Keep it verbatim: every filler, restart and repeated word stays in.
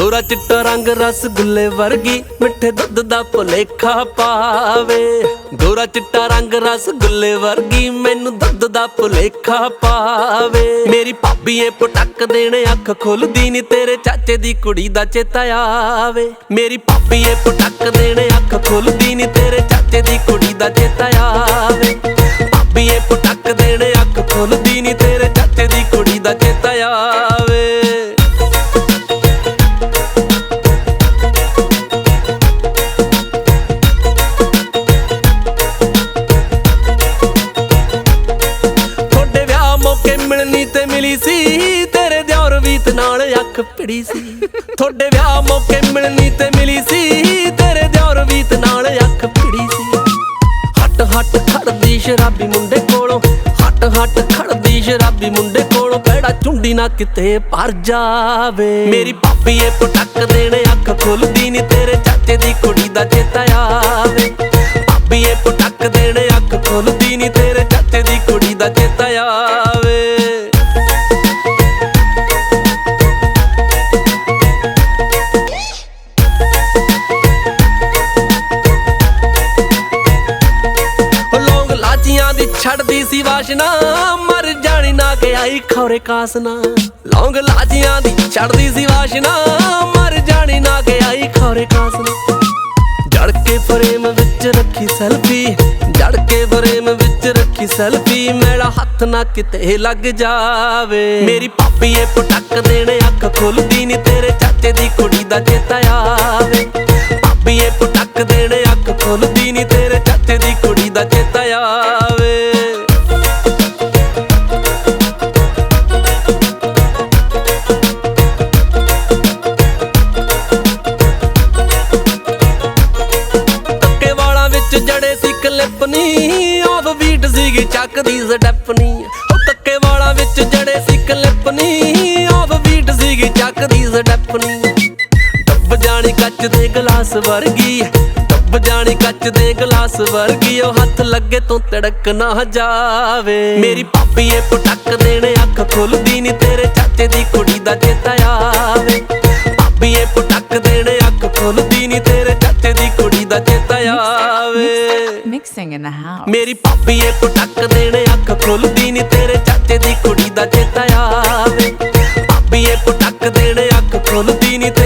गोरा चिट्टा रंग रसगुल्ले वर्गी मिठे दुध दा भुलेखा पावे। गोरा चिट्टा रंग रसगुल्ले वर्गी मैनू दुध दा भुलेखा पावे। मेरी भाभी ए पटक देने अख खुलदी नी तेरे चाचे दी कुड़ी दा चेता आवे। मेरी भाभी ए पटक देने अख खुलदी नी तेरे चाचे दी कुड़ी दा चेता आवे। भाभी ए पटक देने अख खुलदी नी तेरे चाचे दी कुड़ी दा चेता आवे। मिलनी ते मिली सी तेरे दियोर वीत नाल अख पिड़ी सी। थोड़े ब्याह मौके मिलनी ते मिली सी तेरे दियोर वीत नाल अख पिड़ी सी। हट हट खड़दी शराबी मुंडे कोलों, हट हट खड़दी शराबी मुंडे कोलों, पैड़ा चुंडी ना किते पर जावे। मेरी भाभी ए पटक देने अख खुलदी नी तेरे चाचे दी कुड़ी दा चेता आवे। भाभी ए पटक देने अख खुलदी नी तेरे चाचे दी कुड़ी दा चेता आवे। छड़दी सी वाशना मर जानी ना के आई खौरे कासना। लौंग लाजियां दी छड़दी सी वाशना मर जानी ना के आई खौरे कासना। जड़ के फ्रेम विच रखी सेल्फी, जड़ के फ्रेम विच रखी सेल्फी, मेरा हथ ना किते लग जावे। मेरी भाभी ए पटक देने अख खुलदी नी तेरे चाचे दी कुड़ी दा चेता आवे। भाभी ए पटक देने अख खुलदी नी तेरे चाचे दी कुड़ी दा चेता आवे। जड़े सी क्लिपनी ऑफ बीट सीगी चकदी स्टैपनी। कक्के वाला विच जड़े सी क्लिपनी ऑफ बीट सीगी चकदी स्टैपनी। डब जानी कच दे गलास वर्गी, डब जानी कच दे गलास वर्गी, ओ हथ लगे तो तड़क ना जावे। मेरी भाभी ए पटक देने अख खुलदी नी तेरे चाचे दी कुड़ी दा चेता आवे। भाभी ए पटक देने अख खुलदी नी तेरे चाचे दी कुड़ी दा चेता आवे। Mixing in the house. मेरी भाभी ए पटक देने अख खुलदी नी तेरे चाचे दी कुड़ी दा चेता आवे। भाभी ए पटक देने अख खुलदी नी